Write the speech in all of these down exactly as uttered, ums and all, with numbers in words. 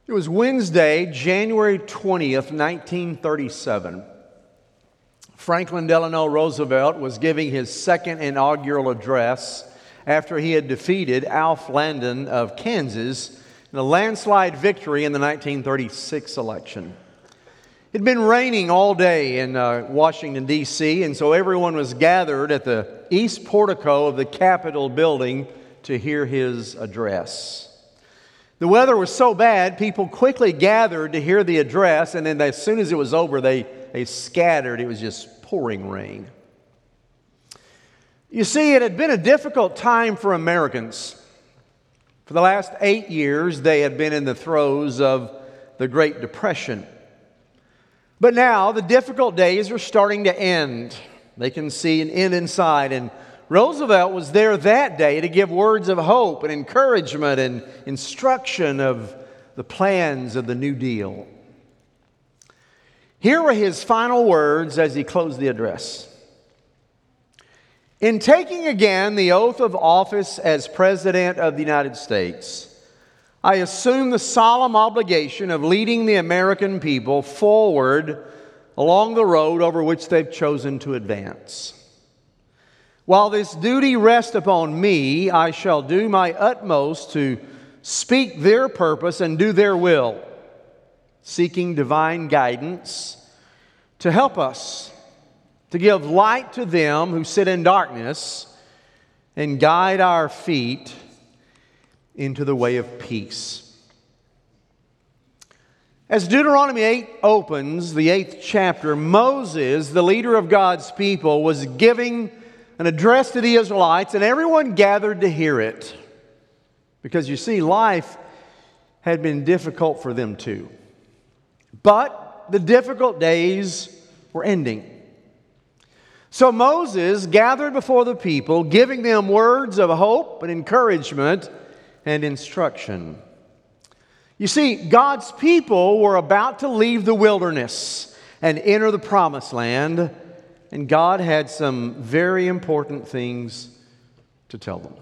It was Wednesday, January twentieth, nineteen thirty-seven. Franklin Delano Roosevelt was giving his second inaugural address after he had defeated Alf Landon of Kansas in a landslide victory in the nineteen thirty-six election. It had been raining all day in uh, Washington, D C, and so everyone was gathered at the east portico of the Capitol building to hear his address. The weather was so bad, people quickly gathered to hear the address, and then as soon as it was over, they, they scattered. It was just pouring rain. You see, it had been a difficult time for Americans. For the last eight years, they had been in the throes of the Great Depression. But now, the difficult days are starting to end. They can see an end in sight, and Roosevelt was there that day to give words of hope and encouragement and instruction of the plans of the New Deal. Here were his final words as he closed the address. In taking again the oath of office as President of the United States, I assume the solemn obligation of leading the American people forward along the road over which they've chosen to advance. While this duty rests upon me, I shall do my utmost to speak their purpose and do their will, seeking divine guidance to help us, to give light to them who sit in darkness, and guide our feet into the way of peace. As Deuteronomy eight opens, the eighth chapter, Moses, the leader of God's people, was giving an address to the Israelites, and everyone gathered to hear it. Because you see, life had been difficult for them too. But the difficult days were ending. So Moses gathered before the people, giving them words of hope and encouragement and instruction. You see, God's people were about to leave the wilderness and enter the promised land, and God had some very important things to tell them.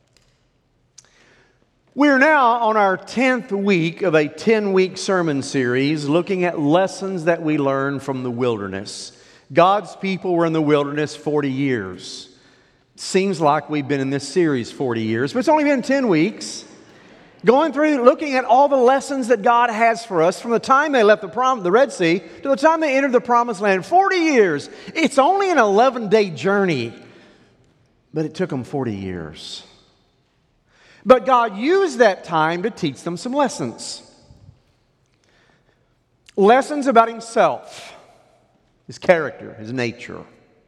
We're now on our tenth week of a ten-week sermon series looking at lessons that we learned from the wilderness. God's people were in the wilderness forty years. Seems like we've been in this series forty years, but it's only been ten weeks. Going through, looking at all the lessons that God has for us from the time they left the, prom, the Red Sea to the time they entered the Promised Land. forty years. It's only an eleven-day journey, but it took them forty years. But God used that time to teach them some lessons. Lessons about Himself, His character, His nature.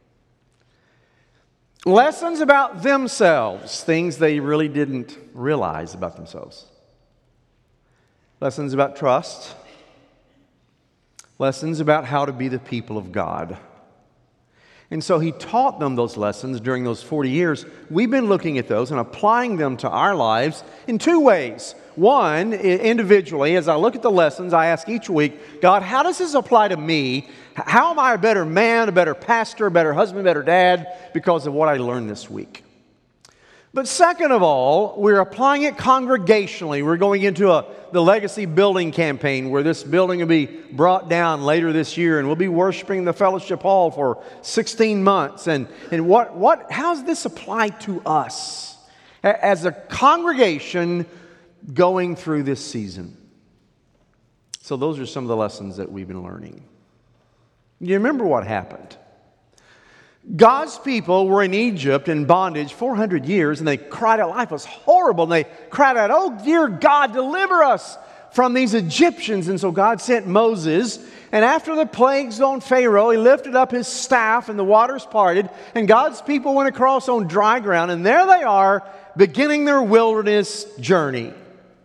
Lessons about themselves, things they really didn't realize about themselves. Lessons about trust. Lessons about how to be the people of God. And so He taught them those lessons during those forty years. We've been looking at those and applying them to our lives in two ways. One, individually, as I look at the lessons, I ask each week, God, how does this apply to me? How am I a better man, a better pastor, a better husband, a better dad because of what I learned this week? But second of all, we're applying it congregationally. We're going into a, the Legacy Building campaign where this building will be brought down later this year, and we'll be worshiping in the fellowship hall for sixteen months. And, and what, what, how does this apply to us as a congregation going through this season? So those are some of the lessons that we've been learning. You remember what happened? God's people were in Egypt in bondage four hundred years, and they cried out, life was horrible, and they cried out, oh dear God, deliver us from these Egyptians. And so God sent Moses, and after the plagues on Pharaoh, He lifted up His staff, and the waters parted, and God's people went across on dry ground, and there they are, beginning their wilderness journey.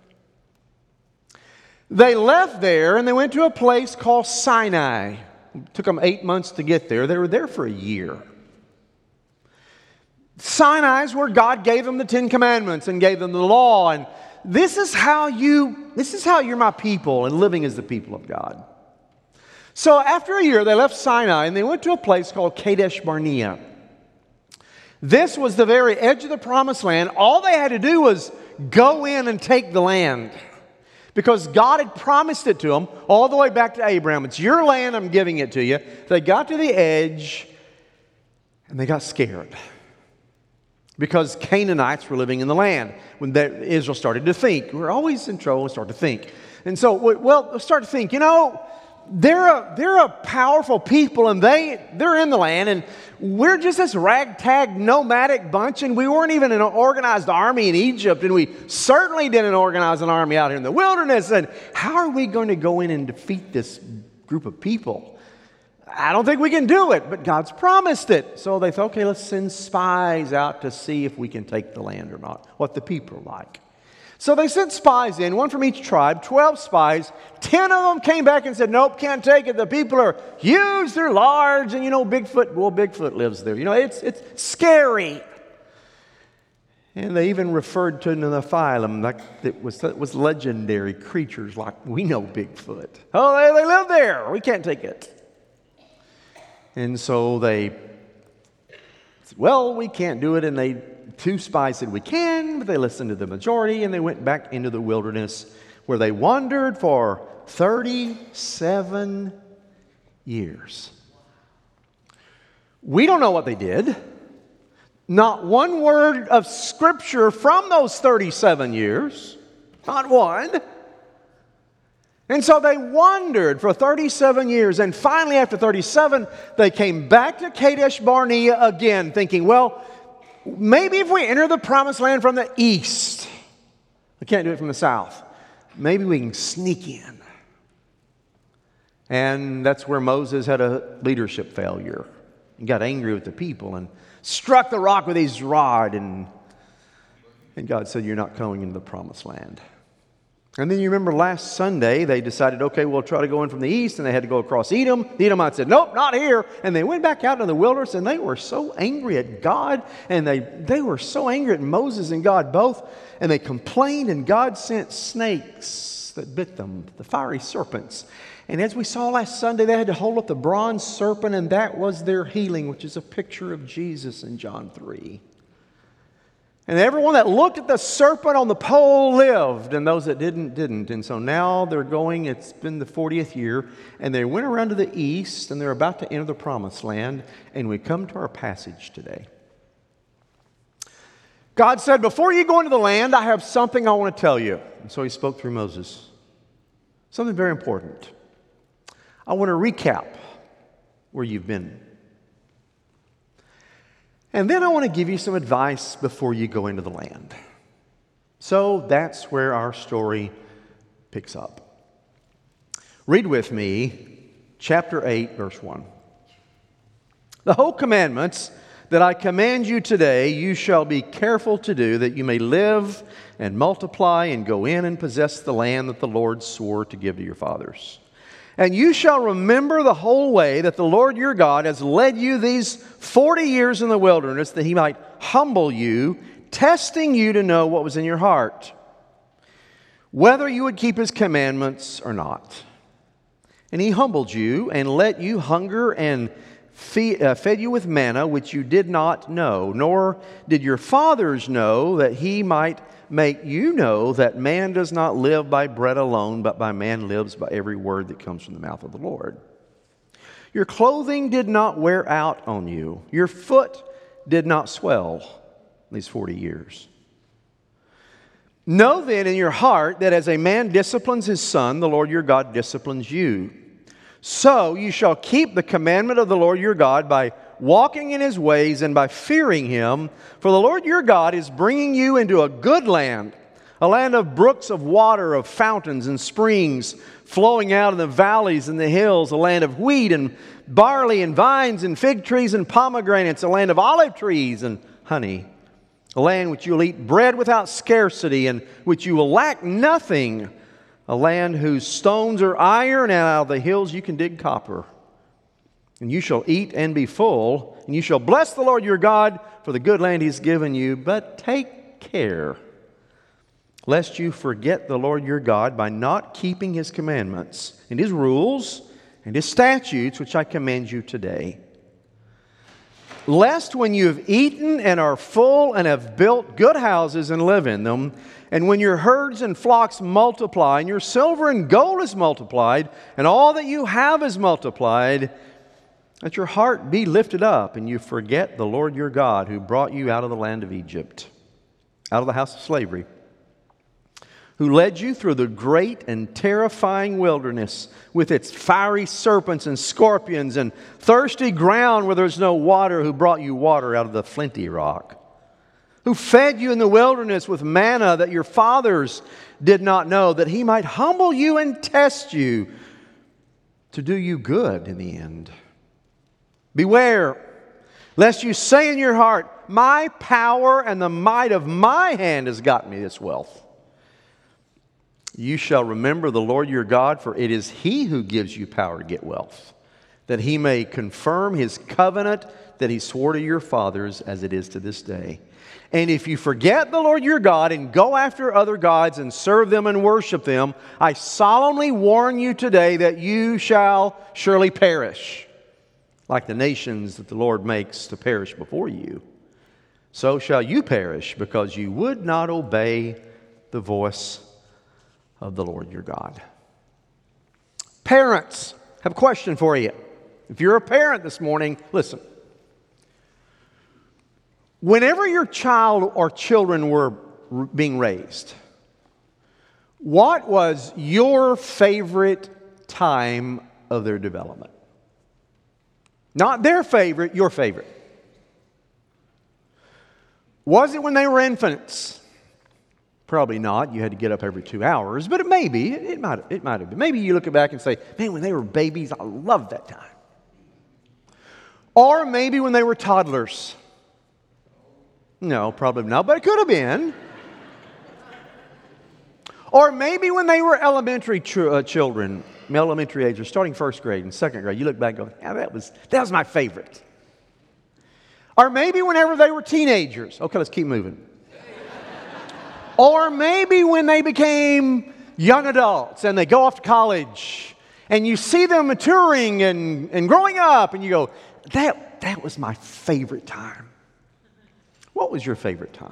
They left there, and they went to a place called Sinai. It took them eight months to get there. They were there for a year. Sinai is where God gave them the Ten Commandments and gave them the law. And this is how you, this is how you're my people and living as the people of God. So after a year, they left Sinai and they went to a place called Kadesh Barnea. This was the very edge of the Promised Land. All they had to do was go in and take the land. because God had promised it to them all the way back to Abraham. It's your land, I'm giving it to you. They got to the edge and they got scared because Canaanites were living in the land. When they, Israel started to think, we're always in trouble and start to think. And so, well, start to think, you know, they're a, they're a powerful people and they, they're in the land and we're just this ragtag nomadic bunch and we weren't even an organized army in Egypt and we certainly didn't organize an army out here in the wilderness. And how are we going to go in and defeat this group of people? I don't think we can do it, but God's promised it. So they thought, okay, let's send spies out to see if we can take the land or not, what the people are like. So they sent spies in, one from each tribe, twelve spies. Ten of them came back and said, nope, can't take it. The people are huge, they're large, and you know, Bigfoot, well, Bigfoot lives there. You know, it's it's scary. And they even referred to Nephilim like it was, it was legendary creatures like we know Bigfoot. Oh, they, they live there. We can't take it. And so they said, well, we can't do it. And they two spies said we can, but they listened to the majority and they went back into the wilderness where they wandered for thirty-seven years. We don't know what they did. Not one word of scripture from those thirty-seven years. Not one. And so they wandered for thirty-seven years. And finally, after thirty-seven, they came back to Kadesh Barnea again, thinking, well, maybe if we enter the promised land from the east, we can't do it from the south, maybe we can sneak in. And that's where Moses had a leadership failure. He got angry with the people and struck the rock with his rod. And, and God said, you're not going into the promised land. And then you remember last Sunday, they decided, okay, we'll try to go in from the east, and they had to go across Edom. The Edomites said, nope, not here. And they went back out into the wilderness, and they were so angry at God, and they, they were so angry at Moses and God both, and they complained, and God sent snakes that bit them, the fiery serpents. And as we saw last Sunday, they had to hold up the bronze serpent, and that was their healing, which is a picture of Jesus in John three. And everyone that looked at the serpent on the pole lived, and those that didn't, didn't. And so now they're going, it's been the fortieth year, and they went around to the east, and they're about to enter the promised land, and we come to our passage today. God said, before you go into the land, I have something I want to tell you. And so he spoke through Moses. Something very important. I want to recap where you've been. And then I want to give you some advice before you go into the land. So that's where our story picks up. Read with me chapter eight, verse one. The whole commandments that I command you today, you shall be careful to do, that you may live and multiply and go in and possess the land that the Lord swore to give to your fathers. And you shall remember the whole way that the Lord your God has led you these forty years in the wilderness, that he might humble you, testing you to know what was in your heart, whether you would keep his commandments or not. And he humbled you and let you hunger and feed, uh, fed you with manna, which you did not know, nor did your fathers know, that he might make you know that man does not live by bread alone, but by man lives by every word that comes from the mouth of the Lord. Your clothing did not wear out on you. Your foot did not swell these forty years. Know then in your heart that as a man disciplines his son, the Lord your God disciplines you. So you shall keep the commandment of the Lord your God by walking in his ways and by fearing him. For the Lord your God is bringing you into a good land, a land of brooks of water, of fountains and springs flowing out in the valleys and the hills, a land of wheat and barley and vines and fig trees and pomegranates, a land of olive trees and honey, a land which you will eat bread without scarcity and which you will lack nothing, a land whose stones are iron, and out of the hills you can dig copper. And you shall eat and be full, and you shall bless the Lord your God for the good land he's given you. But take care, lest you forget the Lord your God by not keeping his commandments and his rules and his statutes, which I command you today. Lest when you have eaten and are full and have built good houses and live in them, And when your herds and flocks multiply, and your silver and gold is multiplied, and all that you have is multiplied, let your heart be lifted up, and you forget the Lord your God, who brought you out of the land of Egypt, out of the house of slavery, who led you through the great and terrifying wilderness with its fiery serpents and scorpions and thirsty ground where there's no water, who brought you water out of the flinty rock, who fed you in the wilderness with manna that your fathers did not know, that He might humble you and test you to do you good in the end. Beware, lest you say in your heart, my power and the might of my hand has gotten me this wealth. You shall remember the Lord your God, for it is He who gives you power to get wealth, that He may confirm His covenant that He swore to your fathers, as it is to this day. And if you forget the Lord your God and go after other gods and serve them and worship them, I solemnly warn you today that you shall surely perish, like the nations that the Lord makes to perish before you. So shall you perish, because you would not obey the voice of the Lord your God. Parents, I have a question for you. If you're a parent this morning, listen. Whenever your child or children were being raised, what was your favorite time of their development? Not their favorite, your favorite. Was it when they were infants? Probably not. You had to get up every two hours, but it may be. It, it might, it might have been. Maybe you look back and say, man, when they were babies, I loved that time. Or maybe when they were toddlers. No, probably not, but it could have been. Or maybe when they were elementary ch- uh, children, elementary age, or starting first grade and second grade, you look back and go, yeah, that was, that was my favorite. Or maybe whenever they were teenagers. Okay, let's keep moving. Or maybe when they became young adults and they go off to college and you see them maturing and, and growing up and you go, that, that was my favorite time. What was your favorite time?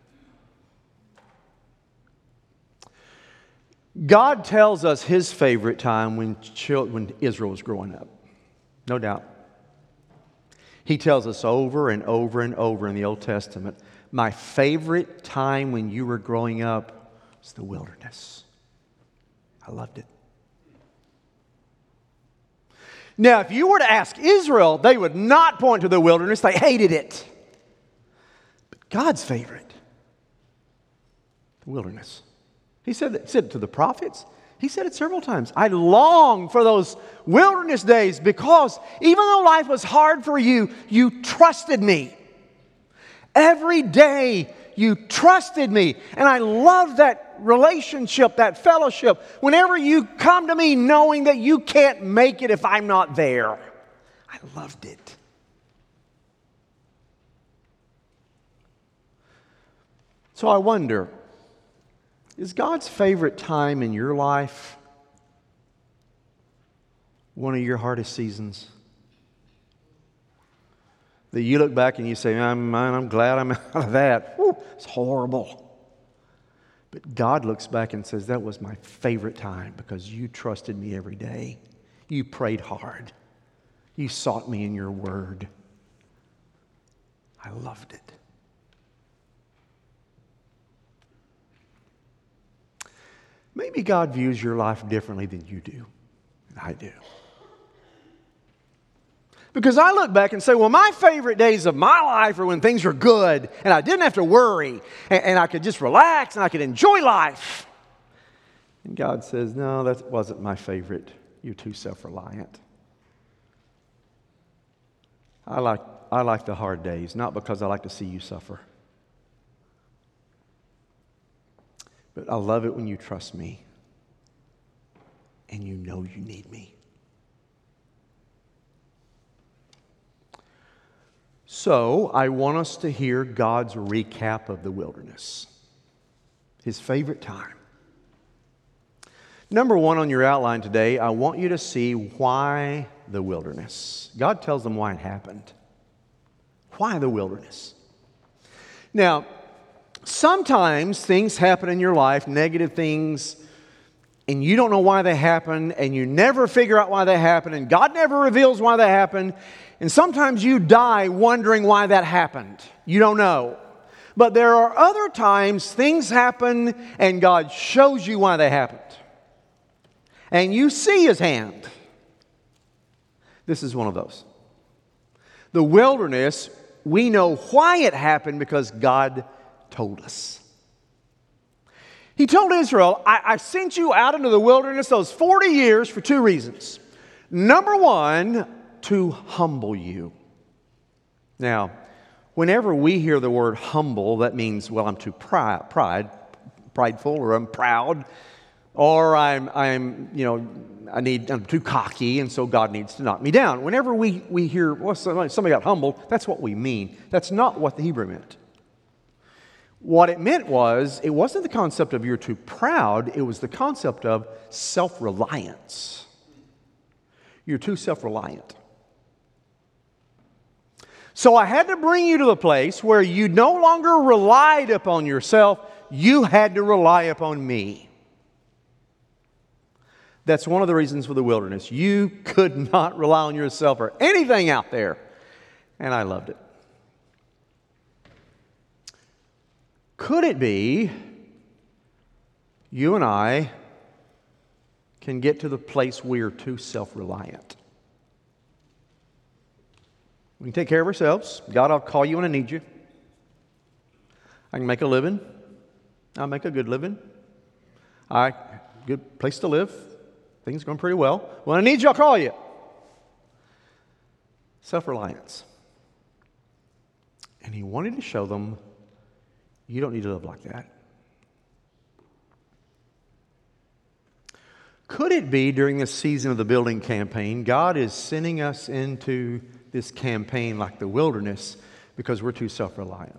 God tells us His favorite time when, children, when Israel was growing up. No doubt. He tells us over and over and over in the Old Testament, my favorite time when you were growing up was the wilderness. I loved it. Now, if you were to ask Israel, they would not point to the wilderness. They hated it. But God's favorite, the wilderness. He said, he said it to the prophets. He said it several times. I long for those wilderness days because even though life was hard for you, you trusted me. Every day you trusted me. And I love that relationship, that fellowship. Whenever you come to me knowing that you can't make it if I'm not there. I loved it. So I wonder, is God's favorite time in your life one of your hardest seasons? That you look back and you say, I'm, I'm glad I'm out of that. Whew, it's horrible. But God looks back and says, that was my favorite time because you trusted me every day. You prayed hard. You sought me in your word. I loved it. Maybe God views your life differently than you do, and I do. Because I look back and say, well, my favorite days of my life are when things were good, and I didn't have to worry, and, and I could just relax, and I could enjoy life. And God says, no, that wasn't my favorite. You're too self-reliant. I like, I like the hard days, not because I like to see you suffer. But I love it when you trust me and you know you need me. So I want us to hear God's recap of the wilderness, His favorite time. Number one on your outline today, I want you to see why the wilderness. God tells them why it happened. Why the wilderness? Now, sometimes things happen in your life, negative things, and you don't know why they happen, and you never figure out why they happen, and God never reveals why they happen. And sometimes you die wondering why that happened. You don't know. But there are other times things happen and God shows you why they happened. And you see His hand. This is one of those. The wilderness, we know why it happened because God told us. He told Israel, I, I sent you out into the wilderness those forty years for two reasons. Number one, to humble you. Now, whenever we hear the word humble, that means, well, I'm too pride, pride prideful, or I'm proud, or I'm, I'm, you know, I need, I'm too cocky, and so God needs to knock me down. Whenever we, we hear, well, somebody, somebody got humbled, that's what we mean. That's not what the Hebrew meant. What it meant was, it wasn't the concept of you're too proud, it was the concept of self-reliance. You're too self-reliant. So I had to bring you to the place where you no longer relied upon yourself, you had to rely upon me. That's one of the reasons for the wilderness. You could not rely on yourself or anything out there. And I loved it. Could it be you and I can get to the place we are too self-reliant? We can take care of ourselves. God, I'll call you when I need you. I can make a living. I'll make a good living. I good place to live. Things are going pretty well. When I need you, I'll call you. Self-reliance. And He wanted to show them, you don't need to live like that. Could it be during this season of the building campaign, God is sending us into this campaign like the wilderness because we're too self-reliant?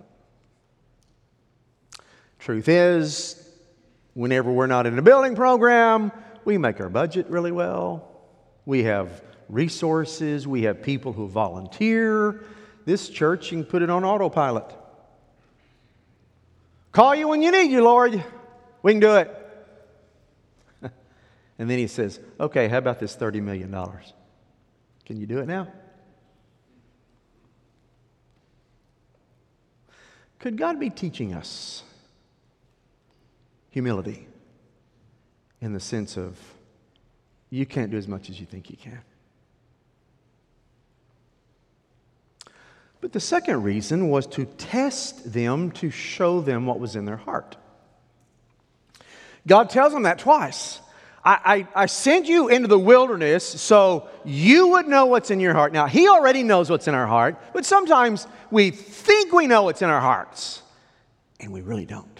Truth is, whenever we're not in a building program, we make our budget really well. We have resources. We have people who volunteer. This church, you can put it on autopilot. Call you when you need you, Lord. We can do it. And then He says, okay, how about this thirty million dollars? Can you do it now? Could God be teaching us humility in the sense of you can't do as much as you think you can? But the second reason was to test them, to show them what was in their heart. God tells them that twice. I, I, I sent you into the wilderness so you would know what's in your heart. Now, He already knows what's in our heart, but sometimes we think we know what's in our hearts, and we really don't.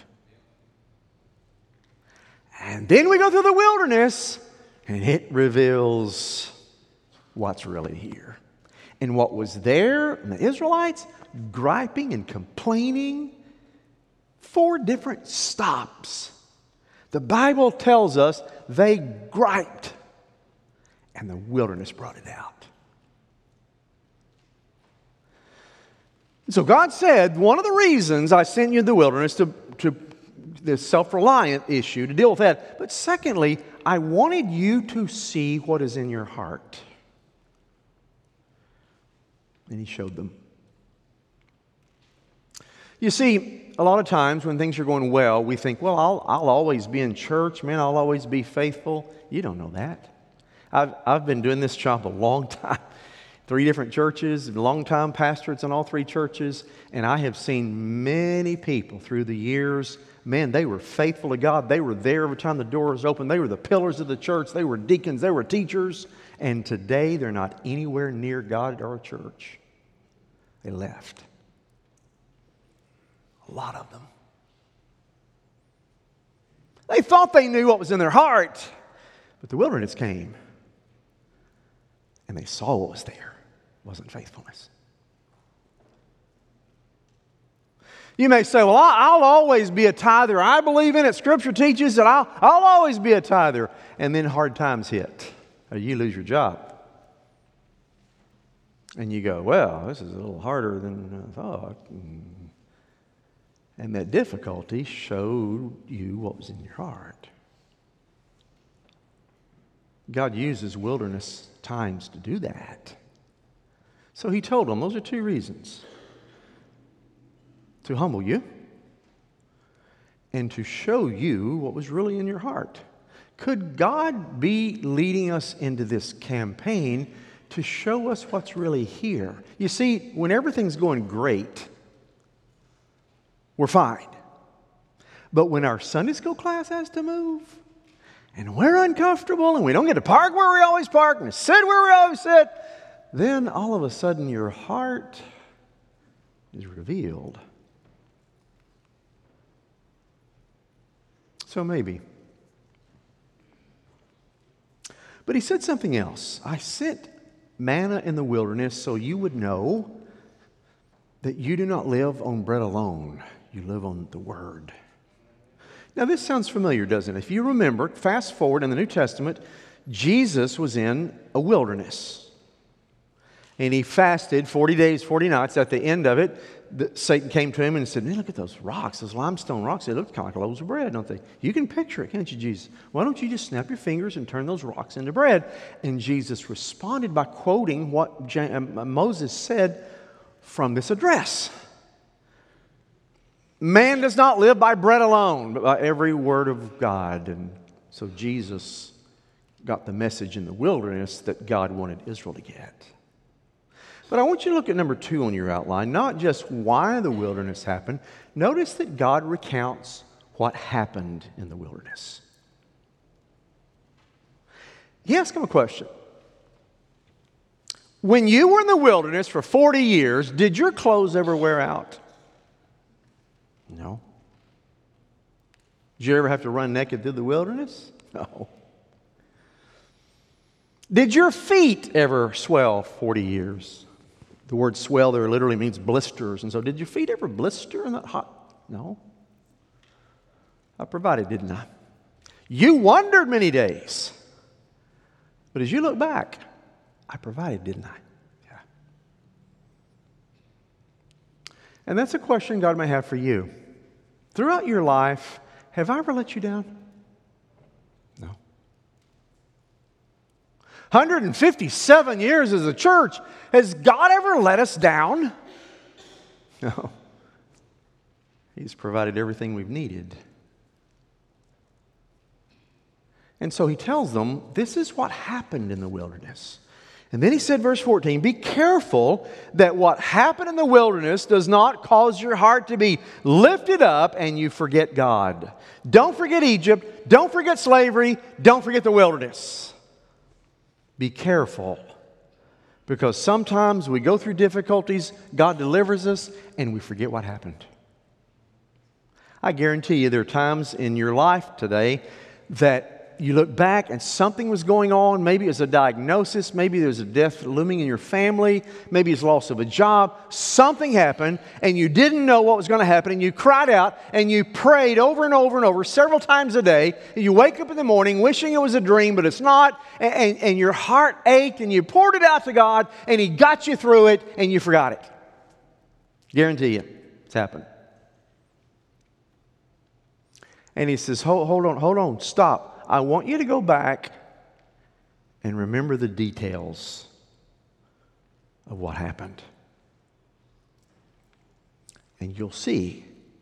And then we go through the wilderness, and it reveals what's really here. And what was there in the Israelites, griping and complaining, four different stops. The Bible tells us they griped, and the wilderness brought it out. So God said, one of the reasons I sent you in the wilderness to, to this self-reliant issue, to deal with that. But secondly, I wanted you to see what is in your heart. And He showed them. You see, a lot of times when things are going well, we think, well, I'll, I'll always be in church, man, I'll always be faithful. You don't know that. I've, I've been doing this job a long time. Three different churches, long-time pastorates in all three churches, and I have seen many people through the years, man, they were faithful to God. They were there every time the door was open. They were the pillars of the church. They were deacons. They were teachers. And today, they're not anywhere near God or church. They left. A lot of them. They thought they knew what was in their heart, but the wilderness came, and they saw what was there. It wasn't faithfulness. You may say, well, I'll always be a tither. I believe in it. Scripture teaches that I'll, I'll always be a tither. And then hard times hit, or you lose your job. And you go, well, this is a little harder than I thought. And that difficulty showed you what was in your heart. God uses wilderness times to do that. So he told them, those are two reasons. To humble you and to show you what was really in your heart. Could God be leading us into this campaign to show us what's really here? You see, when everything's going great, we're fine. But when our Sunday school class has to move, and we're uncomfortable, and we don't get to park where we always park, and sit where we always sit, then all of a sudden your heart is revealed. So maybe. But he said something else. I sent manna in the wilderness so you would know that you do not live on bread alone. You live on the Word. Now this sounds familiar, doesn't it? If you remember, fast forward in the New Testament, Jesus was in a wilderness. And he fasted forty days, forty nights. At the end of it, the, Satan came to him and said, man, look at those rocks, those limestone rocks. They look kind of like loaves of bread, don't they? You can picture it, can't you, Jesus? Why don't you just snap your fingers and turn those rocks into bread? And Jesus responded by quoting what Moses said from this address. Man does not live by bread alone, but by every word of God. And so Jesus got the message in the wilderness that God wanted Israel to get. But I want you to look at number two on your outline, not just why the wilderness happened. Notice that God recounts what happened in the wilderness. He asked him a question. When you were in the wilderness for forty years, did your clothes ever wear out? No. Did you ever have to run naked through the wilderness? No. Did your feet ever swell forty years? The word swell there literally means blisters. And so did your feet ever blister in that hot? No. I provided, didn't I? You wondered many days. But as you look back, I provided, didn't I? Yeah. And that's a question God may have for you. Throughout your life, have I ever let you down? No. one hundred fifty-seven years as a church. Has God ever let us down? No. He's provided everything we've needed. And so he tells them, this is what happened in the wilderness. And then he said, verse fourteen, be careful that what happened in the wilderness does not cause your heart to be lifted up and you forget God. Don't forget Egypt. Don't forget slavery. Don't forget the wilderness. Be careful. Because sometimes we go through difficulties, God delivers us, and we forget what happened. I guarantee you there are times in your life today that you look back and something was going on. Maybe it was a diagnosis. Maybe there was a death looming in your family. Maybe it's loss of a job. Something happened and you didn't know what was going to happen. And you cried out and you prayed over and over and over several times a day. And you wake up in the morning wishing it was a dream, but it's not. And, and, and your heart ached and you poured it out to God and He got you through it and you forgot it. Guarantee you it's happened. And He says, hold, hold on, hold on, stop. I want you to go back and remember the details of what happened. And you'll see,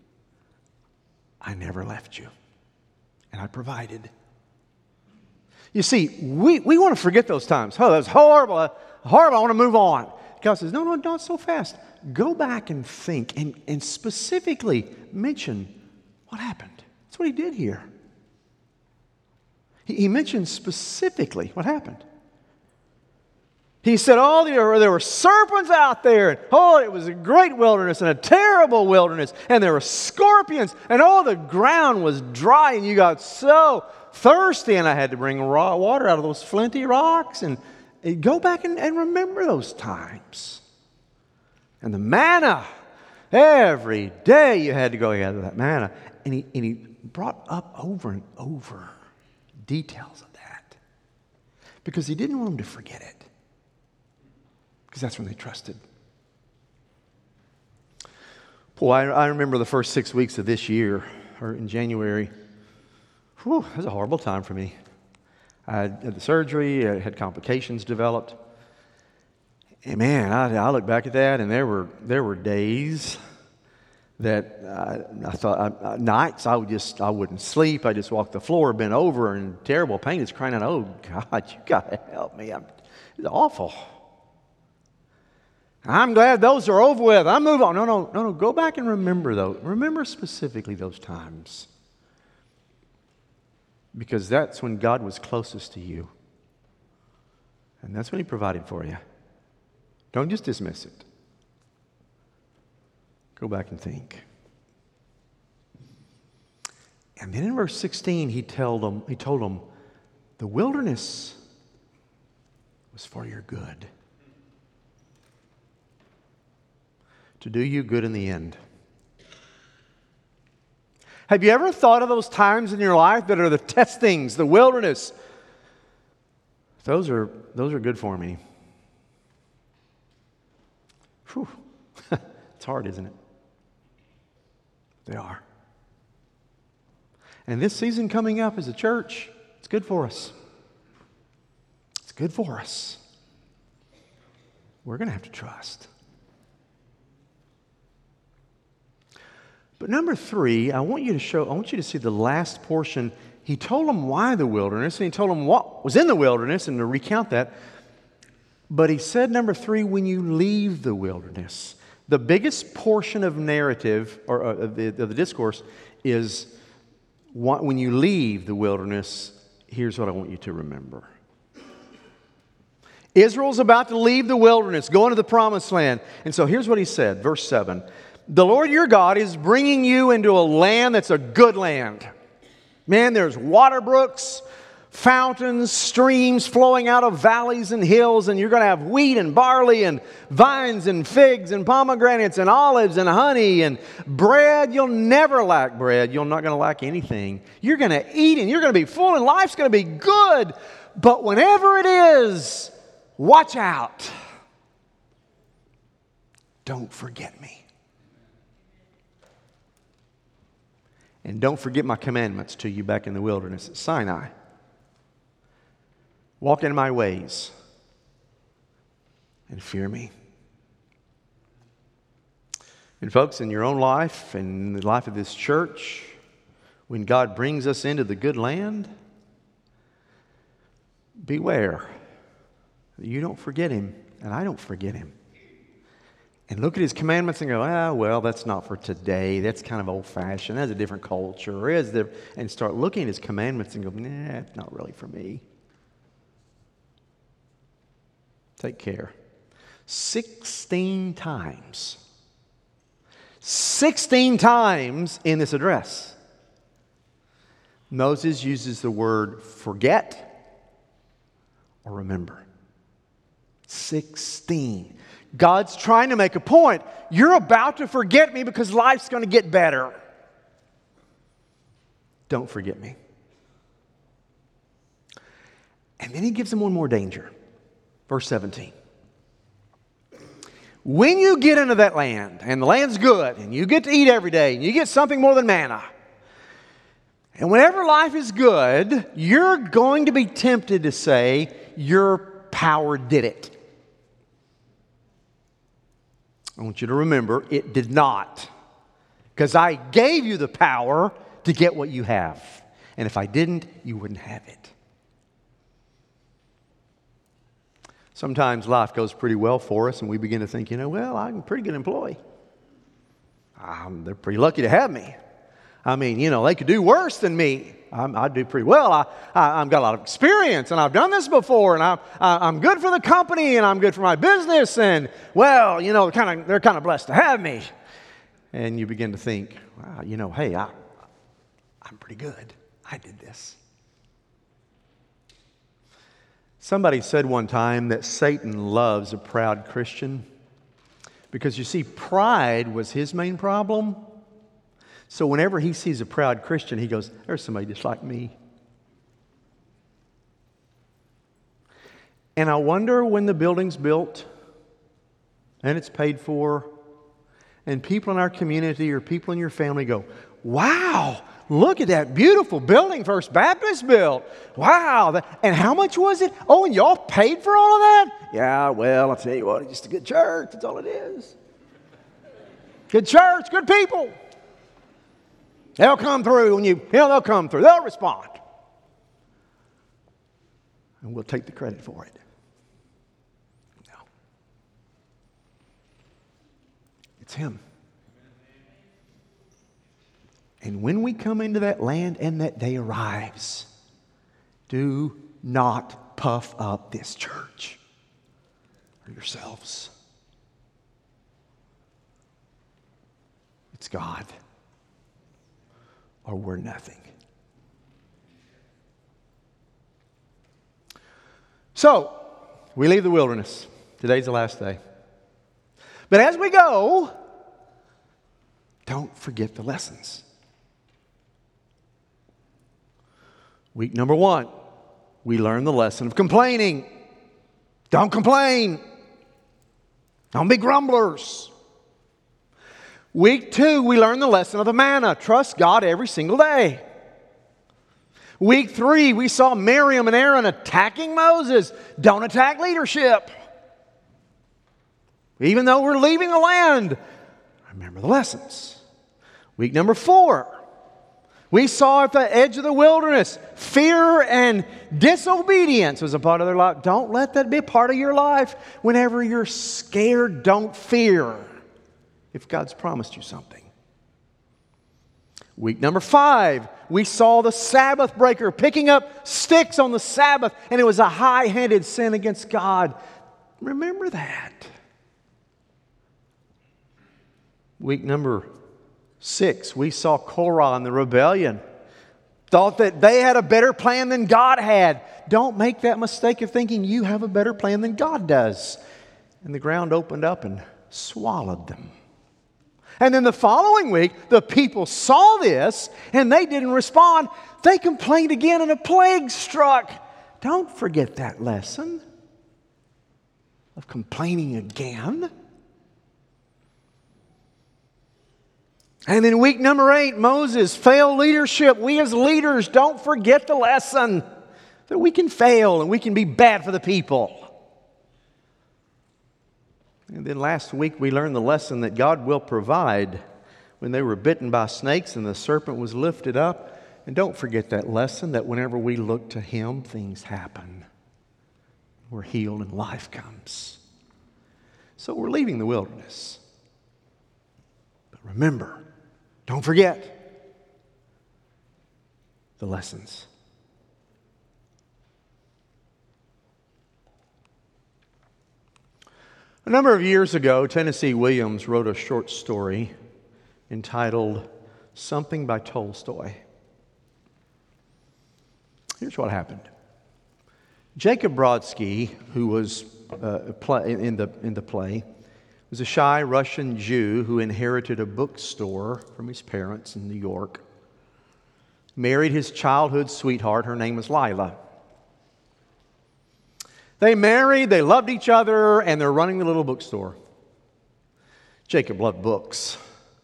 I never left you. And I provided. You see, we, we want to forget those times. Oh, that was horrible, horrible, I want to move on. God says, no, no, not so fast. Go back and think and, and specifically mention what happened. That's what He did here. He mentioned specifically what happened. He said, oh, there were, there were serpents out there. And, oh, it was a great wilderness and a terrible wilderness. And there were scorpions. And, oh, the ground was dry. And you got so thirsty. And I had to bring raw water out of those flinty rocks. And, and go back and, and remember those times. And the manna. Every day you had to go gather that manna. And he, and he brought up over and over details of that. Because He didn't want them to forget it. Because that's when they trusted. Boy, I, I remember the first six weeks of this year, or in January. Whew, it was a horrible time for me. I had the surgery, I had complications developed. And man, I, I look back at that, and there were there were days that I, I thought, I, nights I would just, I wouldn't sleep. I just walk the floor, bent over in terrible pain, just crying out, "Oh God, you got to help me!" I'm, it's awful. I'm glad those are over with. I move on. No, no, no, no. Go back and remember those. Remember specifically those times, because that's when God was closest to you, and that's when He provided for you. Don't just dismiss it. Go back and think. And then in verse sixteen, he told them, he told them, the wilderness was for your good. To do you good in the end. Have you ever thought of those times in your life that are the testings, the wilderness? Those are, those are good for me. Whew. It's hard, isn't it? They are. And this season coming up as a church, it's good for us. It's good for us. We're going to have to trust. But number three, I want you to show, I want you to see the last portion. He told them why the wilderness, and he told them what was in the wilderness, and to recount that. But he said, number three, when you leave the wilderness. The biggest portion of narrative, or uh, of, the, of the discourse, is what, when you leave the wilderness, here's what I want you to remember. Israel's about to leave the wilderness, go into the promised land. And so here's what he said, verse seven. The Lord your God is bringing you into a land that's a good land. Man, there's water brooks, fountains, streams flowing out of valleys and hills, and you're going to have wheat and barley and vines and figs and pomegranates and olives and honey and bread. You'll never lack bread. You're not going to lack anything. You're going to eat and you're going to be full and life's going to be good. But whenever it is, watch out. Don't forget me. And don't forget my commandments to you back in the wilderness at Sinai. Walk in my ways and fear me. And folks, in your own life and in the life of this church, when God brings us into the good land, beware that you don't forget Him and I don't forget Him. And look at His commandments and go, ah, well, that's not for today. That's kind of old-fashioned. That's a different culture. Is there? And start looking at His commandments and go, nah, it's not really for me. Take care. Sixteen times. Sixteen times in this address, Moses uses the word forget or remember. Sixteen. God's trying to make a point. You're about to forget me because life's going to get better. Don't forget me. And then he gives them one more danger. Verse seventeen. When you get into that land, and the land's good, and you get to eat every day, and you get something more than manna, and whenever life is good, you're going to be tempted to say, your power did it. I want you to remember, it did not. Because I gave you the power to get what you have. And if I didn't, you wouldn't have it. Sometimes life goes pretty well for us and we begin to think, you know, well, I'm a pretty good employee. Um, they're pretty lucky to have me. I mean, you know, they could do worse than me. I'm, I do pretty well. I, I, I've got a lot of experience, and I've done this before, and I, I, I'm good for the company, and I'm good for my business, and, well, you know, kind of, they're kind of blessed to have me. And you begin to think, wow, you know, hey, I, I'm pretty good. I did this. Somebody said one time that Satan loves a proud Christian because, you see, pride was his main problem. So whenever he sees a proud Christian, he goes, there's somebody just like me. And I wonder when the building's built and it's paid for and people in our community or people in your family go, wow, look at that beautiful building First Baptist built. Wow. That, and how much was it? Oh, and y'all paid for all of that? Yeah, well, I'll tell you what, it's just a good church. That's all it is. Good church, good people. They'll come through when you, you know, they'll come through. They'll respond. And we'll take the credit for it. No. It's Him. And when we come into that land and that day arrives, do not puff up this church or yourselves. It's God, or we're nothing. So, we leave the wilderness. Today's the last day. But as we go, don't forget the lessons. Week number one, we learn the lesson of complaining. Don't complain. Don't be grumblers. Week two, we learn the lesson of the manna. Trust God every single day. Week three, we saw Miriam and Aaron attacking Moses. Don't attack leadership. Even though we're leaving the land, remember the lessons. Week number four, we saw at the edge of the wilderness, fear and disobedience was a part of their life. Don't let that be a part of your life. Whenever you're scared, don't fear if God's promised you something. Week number five, we saw the Sabbath breaker picking up sticks on the Sabbath, and it was a high-handed sin against God. Remember that. Week number six, we saw Korah and the rebellion. Thought that they had a better plan than God had. Don't make that mistake of thinking you have a better plan than God does. And the ground opened up and swallowed them. And then the following week, the people saw this and they didn't respond. They complained again and a plague struck. Don't forget that lesson of complaining again. And then week number eight, Moses, failed leadership. We as leaders, don't forget the lesson that we can fail and we can be bad for the people. And then last week we learned the lesson that God will provide when they were bitten by snakes and the serpent was lifted up. And don't forget that lesson that whenever we look to Him, things happen. We're healed and life comes. So we're leaving the wilderness. But remember, don't forget the lessons. A number of years ago, Tennessee Williams wrote a short story entitled Something by Tolstoy. Here's what happened. Jacob Brodsky, who was uh, play, in, the, in the play, was a shy Russian Jew who inherited a bookstore from his parents in New York. Married his childhood sweetheart. Her name was Lila. They married, they loved each other, and they're running the little bookstore. Jacob loved books.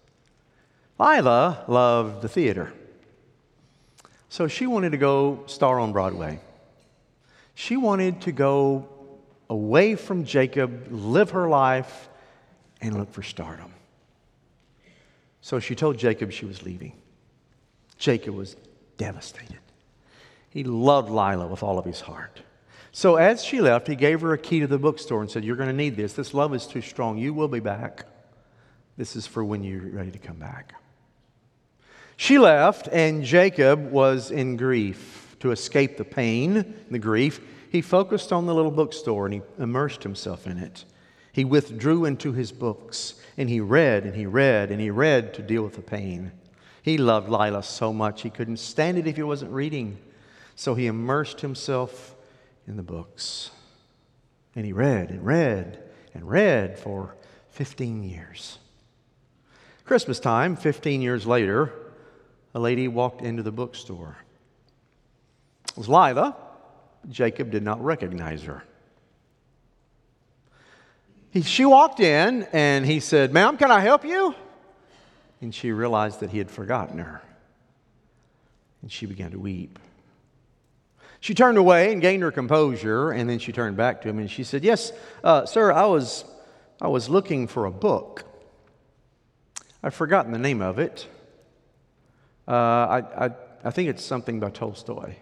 Lila loved the theater. So she wanted to go star on Broadway. She wanted to go away from Jacob, live her life, and look for stardom. So she told Jacob she was leaving. Jacob was devastated. He loved Lila with all of his heart. So as she left, he gave her a key to the bookstore and said, you're going to need this. This love is too strong. You will be back. This is for when you're ready to come back. She left, and Jacob was in grief. To escape the pain and the grief, he focused on the little bookstore and he immersed himself in it. He withdrew into his books, and he read and he read and he read to deal with the pain. He loved Lila so much he couldn't stand it if he wasn't reading. So he immersed himself in the books. And he read and read and read for fifteen years. Christmas time, fifteen years later, a lady walked into the bookstore. It was Lila. Jacob did not recognize her. He, she walked in and he said, "Ma'am, can I help you?" And she realized that he had forgotten her. And she began to weep. She turned away and gained her composure, and then she turned back to him and she said, "Yes, uh, sir, I was, I was looking for a book. I've forgotten the name of it. Uh, I, I, I think it's something by Tolstoy."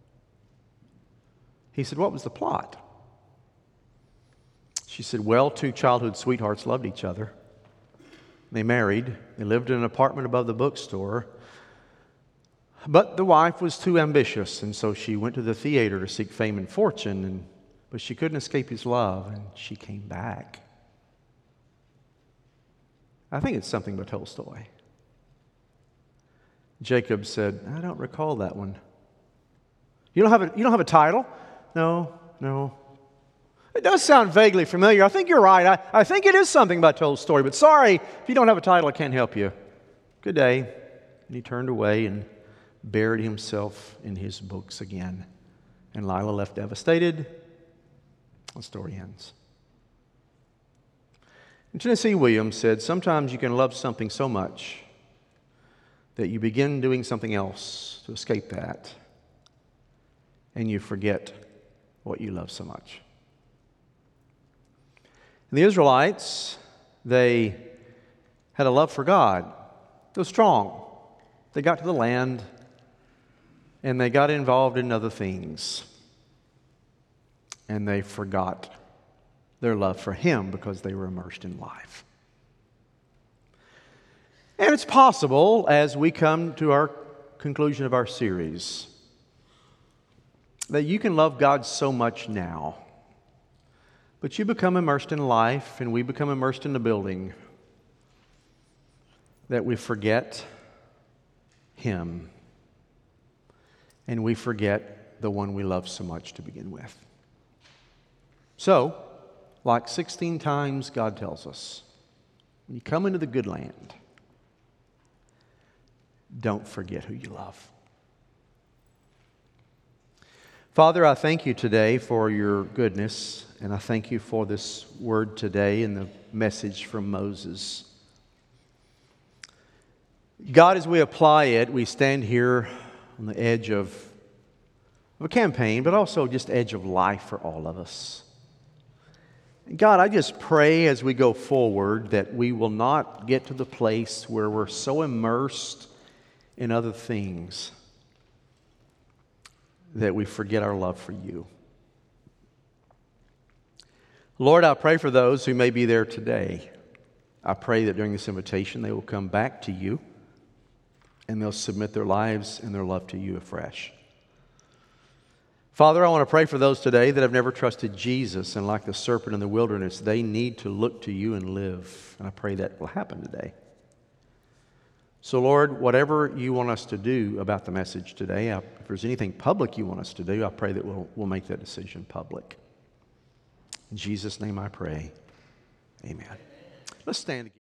He said, "What was the plot?" She said, "Well, two childhood sweethearts loved each other. They married. They lived in an apartment above the bookstore. But the wife was too ambitious, and so she went to the theater to seek fame and fortune, and, but she couldn't escape his love, and she came back." I think it's something by Tolstoy. Jacob said, "I don't recall that one." You don't have a, you don't have a title?" "No, no. It does sound vaguely familiar. I think you're right. I, I think it is something by Tolstoy, but sorry, if you don't have a title, I can't help you. Good day." And he turned away and buried himself in his books again. And Lila left devastated. The story ends. And Tennessee Williams said, "Sometimes you can love something so much that you begin doing something else to escape that, and you forget what you love so much." And the Israelites, they had a love for God. It was strong. They got to the land, and they got involved in other things. And they forgot their love for Him because they were immersed in life. And it's possible, as we come to our conclusion of our series, that you can love God so much now, but you become immersed in life, and we become immersed in the building, that we forget Him, and we forget the one we love so much to begin with. So, like sixteen times God tells us, when you come into the good land, don't forget who you love. Father, I thank you today for your goodness, and I thank you for this word today and the message from Moses. God, as we apply it, we stand here on the edge of, of a campaign, but also just edge of life for all of us. God, I just pray as we go forward that we will not get to the place where we're so immersed in other things that we forget our love for you. Lord, I pray for those who may be there today. I pray that during this invitation they will come back to you and they'll submit their lives and their love to you afresh. Father, I want to pray for those today that have never trusted Jesus, and like the serpent in the wilderness, they need to look to you and live. And I pray that will happen today. So, Lord, whatever you want us to do about the message today, I, if there's anything public you want us to do, I pray that we'll, we'll make that decision public. In Jesus' name I pray. Amen. Let's stand again.